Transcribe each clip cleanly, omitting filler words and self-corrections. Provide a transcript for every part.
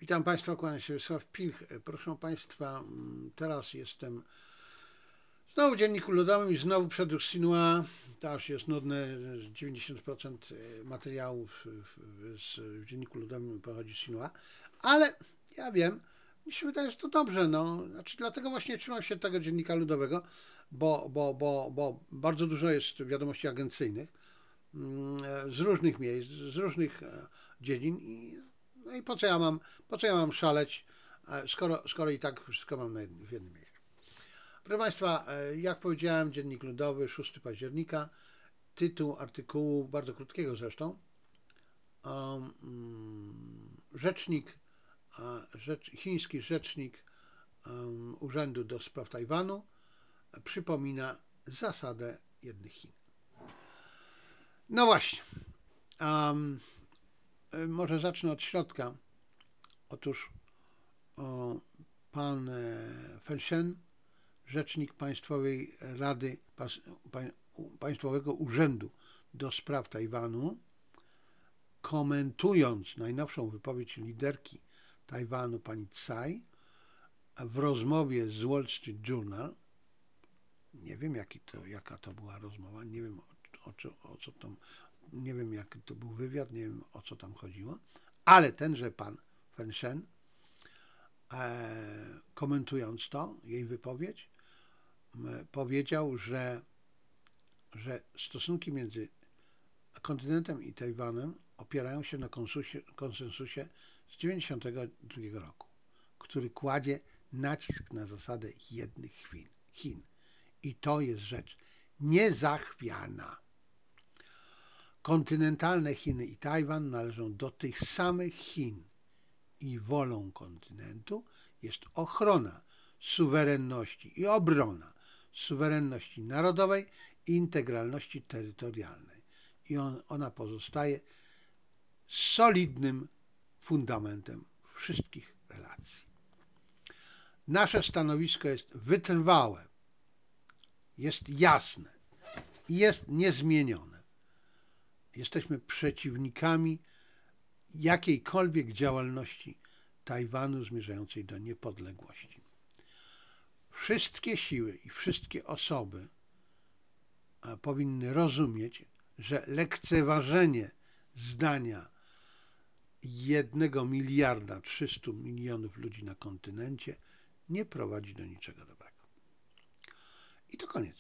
Witam Państwa, kłaniam się Wiesław Pilch. Proszę Państwa, teraz jestem znowu w Dzienniku Ludowym i znowu przedruk Sinua. To już jest nudne, 90% materiałów w Dzienniku Ludowym pochodzi z Sinua, ale ja wiem, mi się wydaje, że to dobrze, no. Znaczy, dlatego właśnie trzymam się tego Dziennika Ludowego, bo bardzo dużo jest wiadomości agencyjnych z różnych miejsc, z różnych dziedzin no i po co ja mam szaleć, skoro i tak wszystko mam w jednym miejscu. Proszę Państwa, jak powiedziałem, Dziennik Ludowy, 6 października, tytuł artykułu, bardzo krótkiego zresztą, rzecznik, chiński rzecznik Urzędu do Spraw Tajwanu przypomina zasadę jednych Chin. No właśnie, może zacznę od środka. Otóż pan Feng Shen, rzecznik Państwowej Rady, Państwowego Urzędu do Spraw Tajwanu, komentując najnowszą wypowiedź liderki Tajwanu pani Tsai w rozmowie z Wall Street Journal, nie wiem jaka to była rozmowa, nie wiem o co tam, nie wiem jaki to był wywiad, nie wiem o co tam chodziło, ale tenże pan Feng Shen, komentując to, jej wypowiedź, powiedział, że stosunki między kontynentem i Tajwanem opierają się na konsensusie z 1992 roku, który kładzie nacisk na zasadę jednych Chin. I to jest rzecz niezachwiana. Kontynentalne Chiny i Tajwan należą do tych samych Chin i wolą kontynentu jest ochrona suwerenności i obrona suwerenności narodowej i integralności terytorialnej. I ona pozostaje solidnym fundamentem wszystkich relacji. Nasze stanowisko jest wytrwałe, jest jasne i jest niezmienione. Jesteśmy przeciwnikami jakiejkolwiek działalności Tajwanu zmierzającej do niepodległości. Wszystkie siły i wszystkie osoby powinny rozumieć, że lekceważenie zdania 1,3 mld ludzi na kontynencie nie prowadzi do niczego dobrego. I to koniec.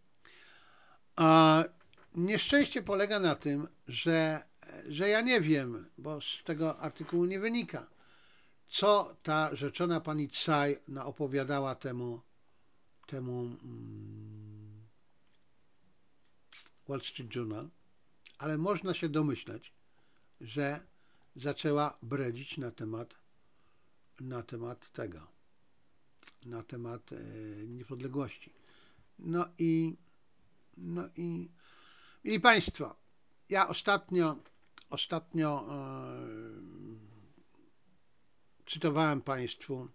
A nieszczęście polega na tym, że ja nie wiem, bo z tego artykułu nie wynika, co ta rzeczona pani Tsai opowiadała temu Wall Street Journal, ale można się domyśleć, że zaczęła bredzić na temat niepodległości. No i mieli Państwo, ja ostatnio cytowałem Państwu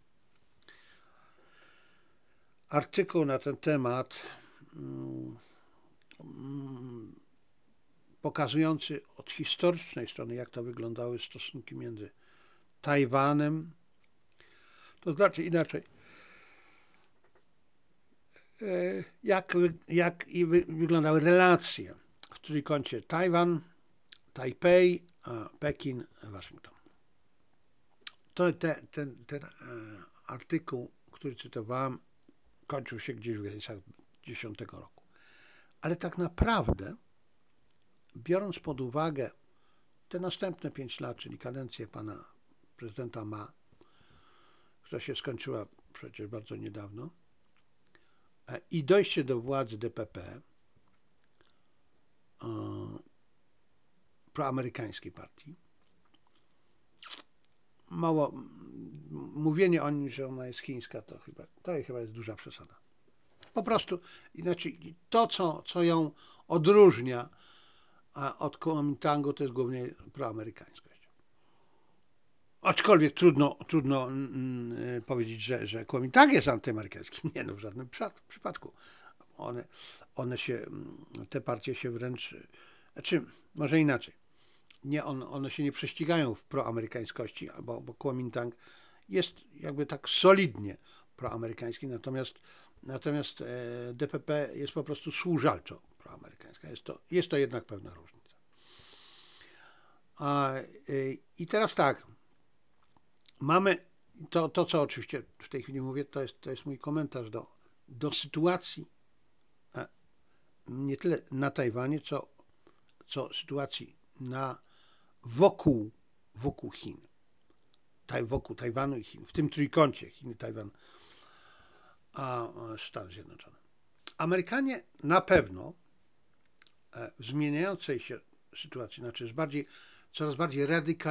artykuł na ten temat pokazujący od historycznej strony, jak to wyglądały stosunki między Tajwanem, to znaczy inaczej, jak wyglądały relacje w trójkącie Tajwan, Tajpej, Pekin, Waszyngton. Ten artykuł, który cytowałem, kończył się gdzieś w granicach 2010 roku. Ale tak naprawdę, biorąc pod uwagę te następne 5 lat, czyli kadencję pana prezydenta Ma, która się skończyła przecież bardzo niedawno, i dojście do władzy DPP, proamerykańskiej partii, mówienie o nim, że ona jest chińska, to chyba jest duża przesada. Po prostu, inaczej, to co ją odróżnia od Kuomintangu, to jest głównie proamerykańskość. Aczkolwiek trudno powiedzieć, że Kuomintang jest antyamerykański. Nie, no w żadnym przypadku. Te partie się wręcz, znaczy może inaczej. one się nie prześcigają w proamerykańskości, bo Kuomintang jest jakby tak solidnie proamerykański, natomiast DPP jest po prostu służalczo proamerykańska. Jest to jednak pewna różnica. I teraz tak, mamy to, co oczywiście w tej chwili mówię, to jest mój komentarz do sytuacji nie tyle na Tajwanie, co sytuacji wokół Chin, wokół Tajwanu i Chin, w tym trójkącie Chiny, Tajwan, a Stany Zjednoczone. Amerykanie na pewno w zmieniającej się sytuacji, znaczy coraz bardziej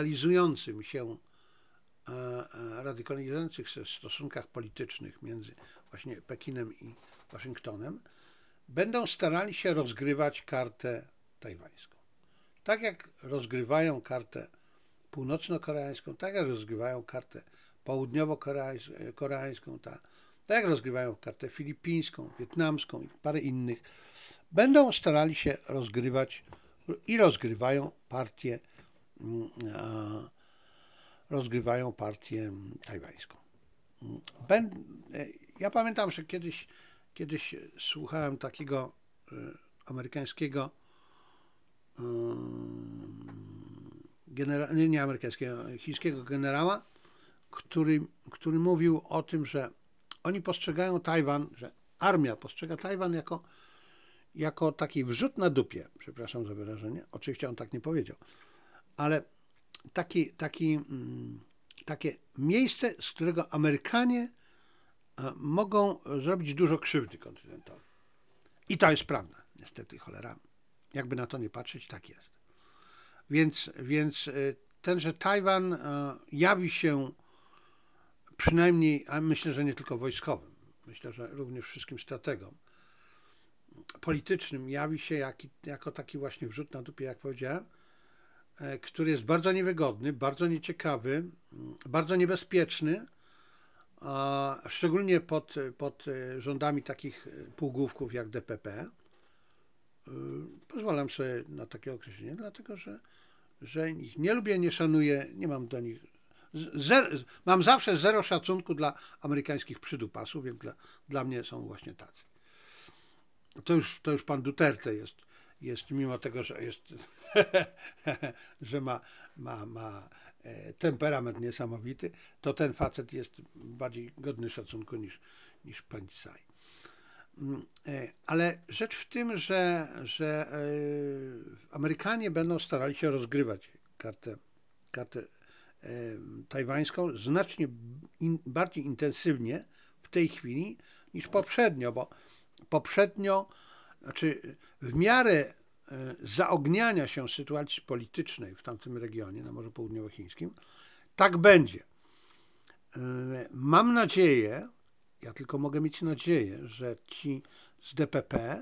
radykalizujących się stosunkach politycznych między właśnie Pekinem i Waszyngtonem, będą starali się rozgrywać kartę tajwańską. Tak jak rozgrywają kartę północno-koreańską, tak jak rozgrywają kartę południowo-koreańską, tak jak rozgrywają kartę filipińską, wietnamską i parę innych, będą starali się rozgrywać i rozgrywają partię tajwańską. Ja pamiętam, że kiedyś słuchałem takiego amerykańskiego nie amerykańskiego, chińskiego generała, który mówił o tym, że oni postrzegają Tajwan, że armia postrzega Tajwan jako taki wrzut na dupie, przepraszam za wyrażenie, oczywiście on tak nie powiedział, ale takie miejsce, z którego Amerykanie mogą zrobić dużo krzywdy kontynentowi. I to jest prawda, niestety, cholera. Jakby na to nie patrzeć, tak jest. Więc tenże Tajwan jawi się przynajmniej, a myślę, że nie tylko wojskowym, myślę, że również wszystkim strategom politycznym jawi się jako taki właśnie wrzut na dupie, jak powiedziałem, który jest bardzo niewygodny, bardzo nieciekawy, bardzo niebezpieczny, a szczególnie pod rządami takich półgłówków jak DPP. Pozwalam sobie na takie określenie, dlatego że ich nie lubię, nie szanuję, nie mam do nich. Mam zawsze zero szacunku dla amerykańskich przydupasów, więc dla mnie są właśnie tacy. To już pan Duterte jest mimo tego, że że ma temperament niesamowity, to ten facet jest bardziej godny szacunku niż pan Tsai. Ale rzecz w tym, że Amerykanie będą starali się rozgrywać kartę tajwańską znacznie bardziej intensywnie w tej chwili niż poprzednio, bo znaczy w miarę zaogniania się sytuacji politycznej w tamtym regionie, na Morzu Południowochińskim, tak będzie. Mam nadzieję, ja tylko mogę mieć nadzieję, że ci z DPP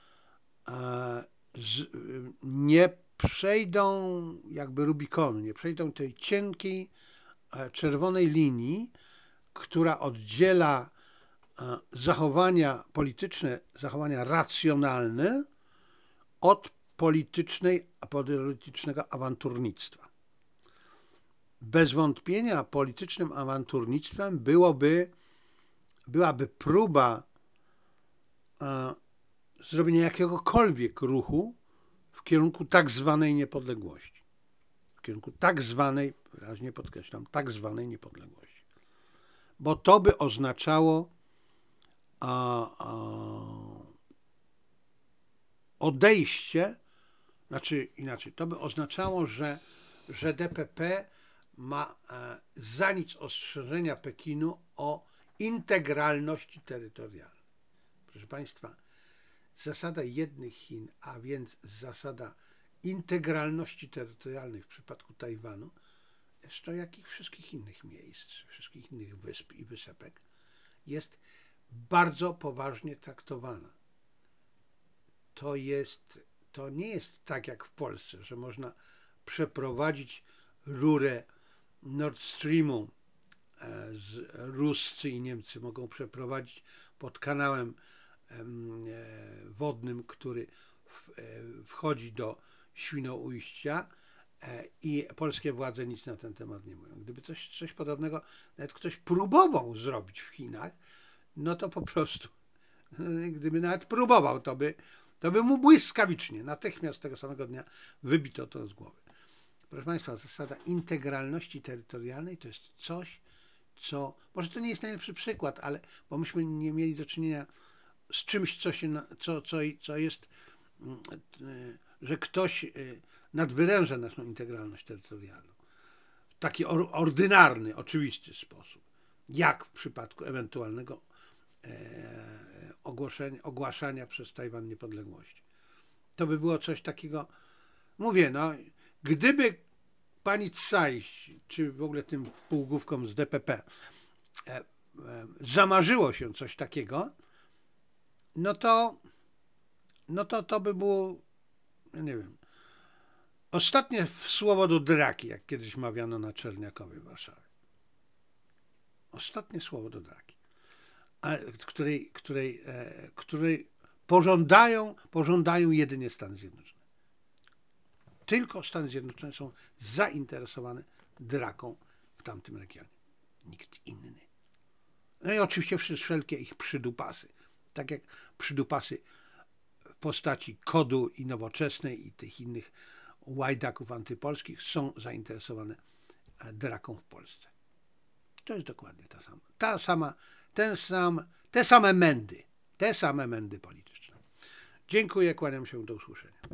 nie przejdą jakby Rubikonu, nie przejdą tej cienkiej, czerwonej linii, która oddziela zachowania polityczne, zachowania racjonalne od politycznego awanturnictwa. Bez wątpienia politycznym awanturnictwem byłaby próba zrobienia jakiegokolwiek ruchu w kierunku tak zwanej niepodległości. W kierunku tak zwanej, wyraźnie podkreślam, tak zwanej niepodległości. Bo to by oznaczało odejście, znaczy inaczej, to by oznaczało, że DPP ma za nic ostrzeżenia Pekinu o integralności terytorialnej. Proszę Państwa, zasada jednych Chin, a więc zasada integralności terytorialnej w przypadku Tajwanu, zresztą jak i wszystkich innych miejsc, wszystkich innych wysp i wysepek, jest bardzo poważnie traktowana. To nie jest tak jak w Polsce, że można przeprowadzić rurę Nord Streamu, Ruscy i Niemcy mogą przeprowadzić pod kanałem wodnym, który wchodzi do Świnoujścia, i polskie władze nic na ten temat nie mówią. Gdyby coś podobnego nawet ktoś próbował zrobić w Chinach, no to po prostu, gdyby nawet próbował, to by mu błyskawicznie, natychmiast tego samego dnia wybito to z głowy. Proszę Państwa, zasada integralności terytorialnej to jest coś, co, może to nie jest najlepszy przykład, ale bo myśmy nie mieli do czynienia z czymś, co jest, że ktoś nadwyręża naszą integralność terytorialną w taki ordynarny, oczywisty sposób, jak w przypadku ewentualnego ogłaszania przez Tajwan niepodległości. To by było coś takiego, mówię, no, gdyby pani Tsai, czy w ogóle tym półgłówkom z DPP, zamarzyło się coś takiego, no to by było, ja nie wiem, ostatnie słowo do draki, jak kiedyś mawiano na Czerniakowie w Warszawie. Ostatnie słowo do draki, której pożądają jedynie Stany Zjednoczone. Tylko Stany Zjednoczone są zainteresowane draką w tamtym regionie. Nikt inny. No i oczywiście wszelkie ich przydupasy. Tak jak przydupasy w postaci KOD-u i Nowoczesnej i tych innych łajdaków antypolskich są zainteresowane draką w Polsce. To jest dokładnie te same mędy polityczne. Dziękuję, kłaniam się, do usłyszenia.